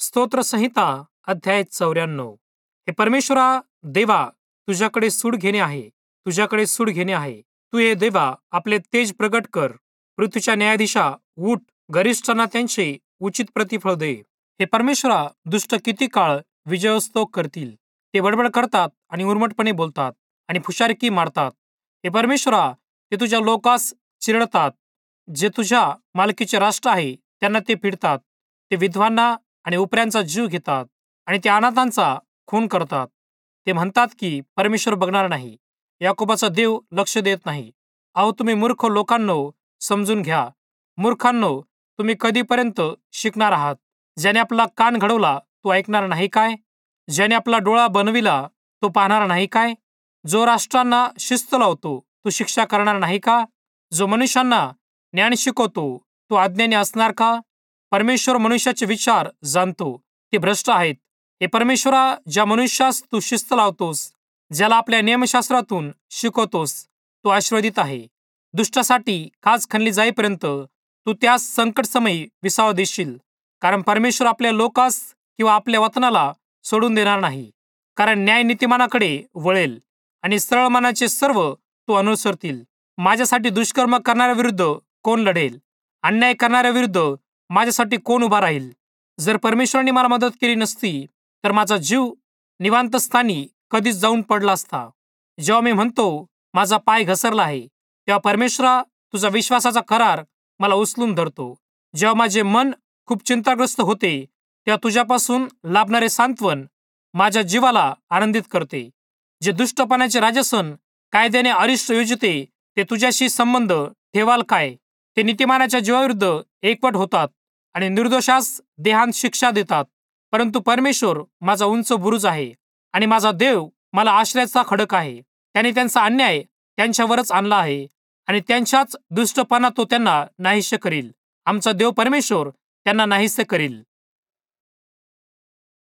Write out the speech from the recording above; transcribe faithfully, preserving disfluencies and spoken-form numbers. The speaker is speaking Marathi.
स्तोत्र संहिता अध्याय चौऱ्याण्णव. हे परमेश्वरा देवा, तुझ्याकडे सूड घेणे आहे, तुझ्याकडे सूड घेणे आहे. तू हे देवा आपले तेज प्रगट कर. पृथ्वीच्या न्यायाधीशा उठ, गरिष्ठांना त्यांचे उचित प्रतिफळ दे. हे परमेश्वरा, दुष्ट किती काळ विजयोत्सव करतील. ते बडबड करतात आणि उर्मटपणे बोलतात आणि फुशारकी मारतात. हे परमेश्वरा, ते तुझ्या लोकास चिरडतात. जे तुझ्या मालकीचे राष्ट्र आहे त्यांना ते पिडतात. ते विधवांना आणि उपऱ्यांचा जीव घेतात आणि ते अनाथांचा खून करतात. ते म्हणतात की परमेश्वर बघणार नाही, याकोबाचा देव लक्ष देत नाही. अहो तुम्ही मूर्ख लोकांनो, समजून घ्या. मूर्खांनो, तुम्ही कधीपर्यंत शिकणार आहात? ज्याने आपला कान घडवला तो ऐकणार नाही काय? ज्याने आपला डोळा बनविला तो पाहणार नाही काय? जो राष्ट्रांना शिस्त लावतो तो शिक्षा करणार नाही का? जो मनुष्यांना ज्ञान शिकवतो तो अज्ञानी असणार का? परमेश्वर मनुष्याचे विचार जाणतो, ते भ्रष्ट आहेत. हे परमेश्वरा, ज्या मनुष्यास तू शिस्त लावतोस, ज्याला आपल्या नियमशास्त्रातून शिकवतोस, तो आशीर्वादित आहे. दुष्टासाठी काच खणली जाईपर्यंत तू त्यास संकट समयी विसावा देशील. कारण परमेश्वर आपल्या लोकास किंवा आपल्या वतनाला सोडून देणार नाही. कारण न्याय नीतिमानाकडे वळेल आणि सरळ मनाचे सर्व तो अनुसरतील. माझ्यासाठी दुष्कर्म करणाऱ्या विरुद्ध कोण लढेल? अन्याय करणाऱ्या विरुद्ध माझ्यासाठी कोण उभा राहील? जर परमेश्वराने मला मदत केली नसती तर माझा जीव निवांत स्थानी कधीच जाऊन पडला असता. जेव्हा मी म्हणतो माझा पाय घसरला आहे, तेव्हा परमेश्वरा, तुझा विश्वासाचा करार मला उचलून धरतो. जेव्हा माझे मन खूप चिंताग्रस्त होते, तेव्हा तुझ्यापासून लाभणारे सांत्वन माझ्या जीवाला आनंदित करते. जे दुष्टपणाचे राजसन कायद्याने अरिष्ट योजिते, ते तुझ्याशी संबंध ठेवाल काय? ते नीतिमानाच्या जीवाविरुद्ध एकवट होतात आणि निर्दोषास देहांत शिक्षा देतात. परंतु परमेश्वर माझा उंच बुरुज आहे आणि माझा देव मला आश्रयाचा खडक आहे. त्याने त्यांचा अन्याय त्यांच्यावरच आणला आहे आणि त्यांच्याच दुष्टपणा तो त्यांना नाहीसे करील. आमचा देव परमेश्वर त्यांना नाहीसे करील.